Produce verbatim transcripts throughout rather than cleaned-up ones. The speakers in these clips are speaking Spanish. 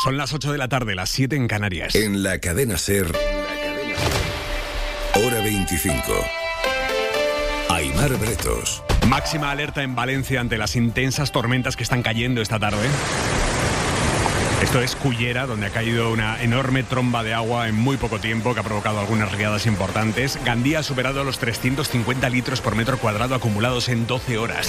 Son las ocho de la tarde, las siete en Canarias. En la cadena SER, hora veinticinco. Aimar Bretos. Máxima alerta en Valencia ante las intensas tormentas que están cayendo esta tarde. Esto es Cullera, donde ha caído una enorme tromba de agua en muy poco tiempo que ha provocado algunas riadas importantes. Gandía ha superado los trescientos cincuenta litros por metro cuadrado acumulados en doce horas.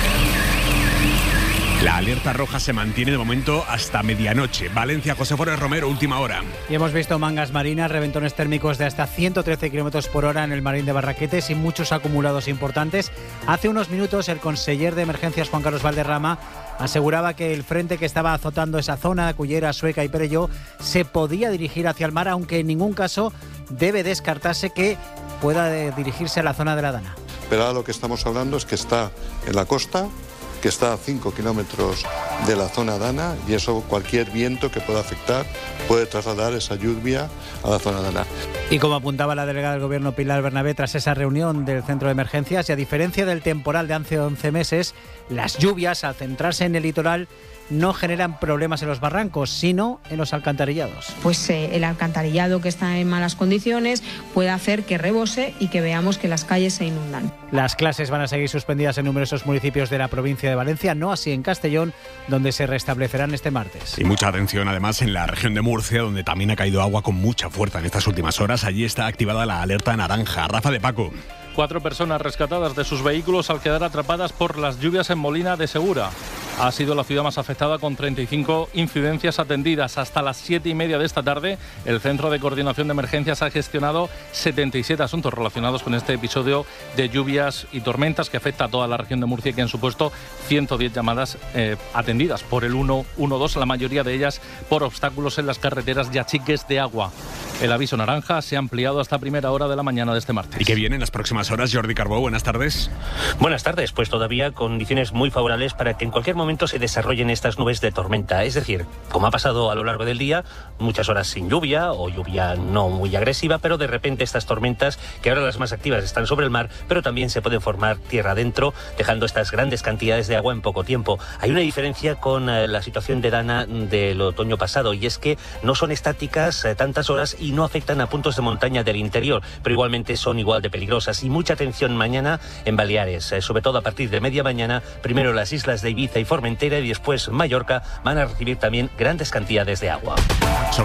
La alerta roja se mantiene de momento hasta medianoche. Valencia, José Forés Romero, última hora. Y hemos visto mangas marinas, reventones térmicos de hasta ciento trece kilómetros por hora en el Marín de Barraquetes y muchos acumulados importantes. Hace unos minutos el conseller de emergencias, Juan Carlos Valderrama, aseguraba que el frente que estaba azotando esa zona, Cullera, Sueca y Perelló, se podía dirigir hacia el mar, aunque en ningún caso debe descartarse que pueda dirigirse a la zona de la Dana. Pero ahora lo que estamos hablando es que está en la costa, que está a cinco kilómetros de la zona Dana, y eso, cualquier viento que pueda afectar puede trasladar esa lluvia a la zona Dana. Y como apuntaba la delegada del Gobierno Pilar Bernabé tras esa reunión del centro de emergencias, y a diferencia del temporal de hace once meses, las lluvias, al centrarse en el litoral, no generan problemas en los barrancos, sino en los alcantarillados. Pues eh, el alcantarillado, que está en malas condiciones, puede hacer que rebose y que veamos que las calles se inundan. Las clases van a seguir suspendidas en numerosos municipios de la provincia de Valencia, no así en Castellón, donde se restablecerán este martes. Y mucha atención además en la región de Murcia, donde también ha caído agua con mucha fuerza en estas últimas horas. Allí está activada la alerta naranja. Rafa de Paco. Cuatro personas rescatadas de sus vehículos al quedar atrapadas por las lluvias en Molina de Segura. Ha sido la ciudad más afectada, con treinta y cinco incidencias atendidas. Hasta las siete y media de esta tarde, el Centro de Coordinación de Emergencias ha gestionado setenta y siete asuntos relacionados con este episodio de lluvias y tormentas que afecta a toda la región de Murcia, y que han supuesto ciento diez llamadas eh, atendidas por el uno uno dos, la mayoría de ellas por obstáculos en las carreteras y achiques de agua. El aviso naranja se ha ampliado hasta primera hora de la mañana de este martes. ¿Y qué viene en las próximas horas, Jordi Carbó? Buenas tardes. Buenas tardes, pues todavía condiciones muy favorables para que en cualquier momento se desarrollen estas nubes de tormenta. Es decir, como ha pasado a lo largo del día, muchas horas sin lluvia o lluvia no muy agresiva, pero de repente estas tormentas, que ahora las más activas están sobre el mar, pero también se pueden formar tierra adentro, dejando estas grandes cantidades de agua en poco tiempo. Hay una diferencia con eh, la situación de Dana del otoño pasado, y es que no son estáticas eh, tantas horas y no afectan a puntos de montaña del interior, pero igualmente son igual de peligrosas. Y mucha atención mañana en Baleares, eh, sobre todo a partir de media mañana. Primero las islas de Ibiza y Formentera, y después Mallorca van a recibir también grandes cantidades de agua.